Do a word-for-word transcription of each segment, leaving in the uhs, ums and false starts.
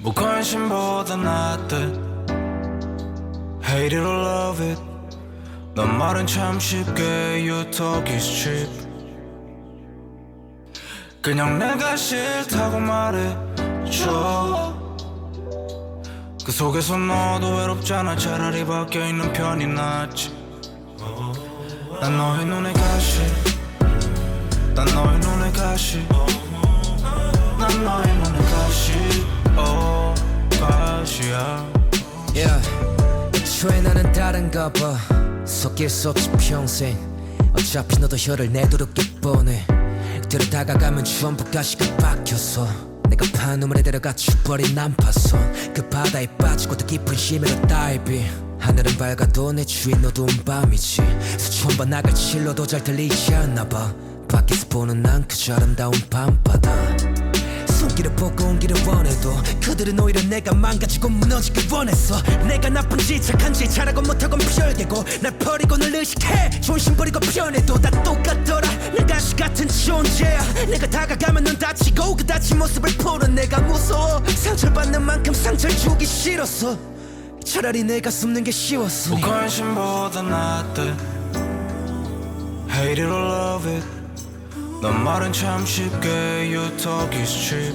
무관심보다 낫대. Hate it or love it. 넌 말은 참 쉽게 You talk is cheap. 그냥 내가 싫다고 말해줘. 그 속에서 너도 외롭잖아. 차라리 밖에 있는 편이 낫지. 난 너의 눈에 가시. 난 너의 눈에 가시. 난 너의 눈에 가시. 오 가시야. Yeah. 애초에 나는 다른가 봐. 섞일 수 없지 평생. 어차피 너도 혀를 내두렵게 뻔해. 그대로 다가가면 전부 가시가 박혀서 내가 판우물에 들어가 죽버린 난파선. 그 바다에 빠지고 더 깊은 심해로 다이빙. 하늘은 밝아도 내 주위는 어두운 밤이지. 수천 번 나갈 칠러도 잘 들리지 않나 봐. 밖에서 보는 난 그저 아름다운 밤바다. 손길을 보고 온기를 원해도 그들은 오히려 내가 망가지고 무너지길 원했어. 내가 나쁜지 착한지 잘하고 못하고 별개고 날 버리고 널 의식해. 존심 버리고 변해도 다 똑같더라. 내 가시 같은 존재야. 내가 다가가면 넌 다치고 그 다친 모습을 보는 내가 무서워. 상처받는 만큼 상처를 주기 싫었어. 차라리 내가 숨는 게 쉬웠어. 무관심보다 낫대. Hate it or love it. 넌 말은 참 쉽게 You talk is cheap.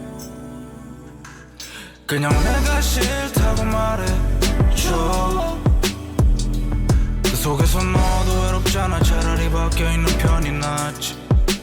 그냥 내가 싫다고 말해줘. 그 속에서 너도 외롭잖아. 차라리 밖에 있는 편이 낫지.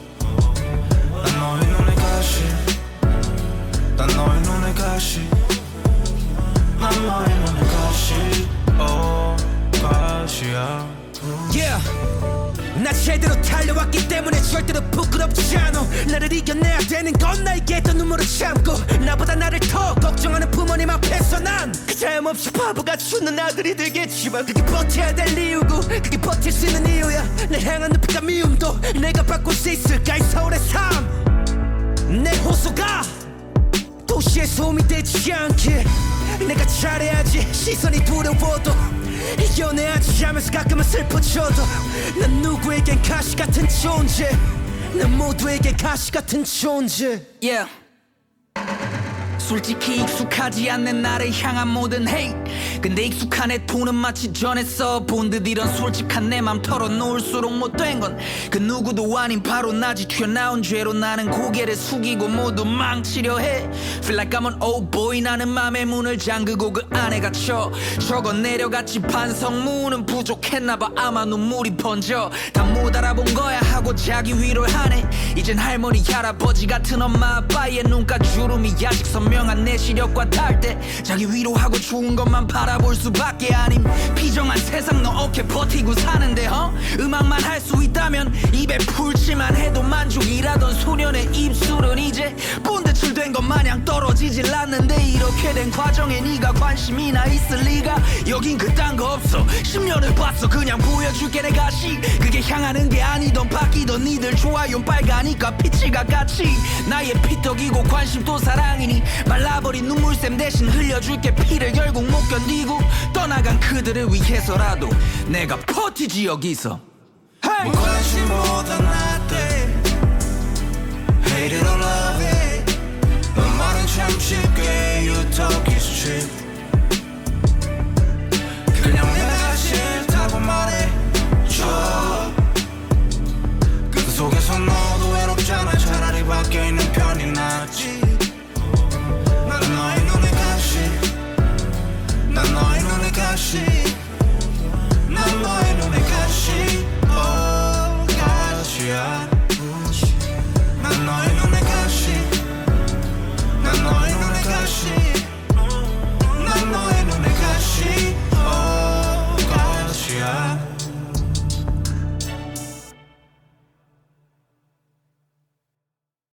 난 너의 눈에 가시. 난 너의 눈에 가시. 난 너의 눈에 가시. 오 가시야. Yeah. 나 제대로 달려왔기 때문에 절대로 부끄럽지 않아. 나를 이겨내야 되는 건 나에게 했던 눈물을 참고 나보다 나를 더 걱정하는 부모님 앞에서 난 자염없이 바보같이 웃는 아들이 되겠지만 그게 버텨야 될 이유고 그게 버틸 수 있는 이유야. 내 향한 눈빛과 미움도 내가 바꿀 수 있을까. 이 서울의 삶 내 호소가 도시의 소음이 되지 않게 내가 잘해야지. 시선이 두려워도 이겨내야지 하면서 가끔은 슬퍼져도 난 누구에겐 가시 같은 존재. 난 모두에게 가시 같은 존재. Yeah. 솔직히 익숙하지 않는 나를 향한 모든 hate. 근데 익숙한 내 톤은 마치 전에 써본 듯 이런 솔직한 내 맘 털어놓을수록 못된 건 그 누구도 아닌 바로 나지. 튀어나온 죄로 나는 고개를 숙이고 모두 망치려 해. Feel like I'm an old boy. 나는 맘의 문을 잠그고 그 안에 갇혀 적어 내려갔지. 반성문은 부족했나봐. 아마 눈물이 번져 다 못 알아본 거야 하고 자기 위로를 하네. 이젠 할머니 할아버지 같은 엄마 아빠의 눈가 주름이 아직 선명한 내 시력과 달 때 자기 위로하고 좋은 것만 바라볼 수밖에. 아님 비정한 세상 너 어떻게 버티고 사는데 어? 음악만 할 수 있다면 입에 풀칠만 해도 만족이라던 소년의 입술은 이제 본드칠 된 것 마냥 떨어지질 않는데 이렇게 된 과정에 네가 관심이나 있을 리가. 여긴 그딴 거 없어. 십 년을 봤어. 그냥 보여줄게 내 가시. 그게 향하는 게 아니던 바뀌던 니들 좋아요 빨가니까 피치가 같이 나의 피떡이고 관심도 사랑이니 말라버린 눈물샘 대신 흘려줄게 피를. 결국 못 견디고 떠나간 그들을 위해서라도 내가 버티지 여기서. Hey! 무관심보다 낫대. Hate it or love it. 넌 말은 참 쉽게 You talk is cheap. 그냥 내가 싫다고 말해줘. 그 속에서 너도 외롭잖아. 차라리 밖에 있는 편이 낫지.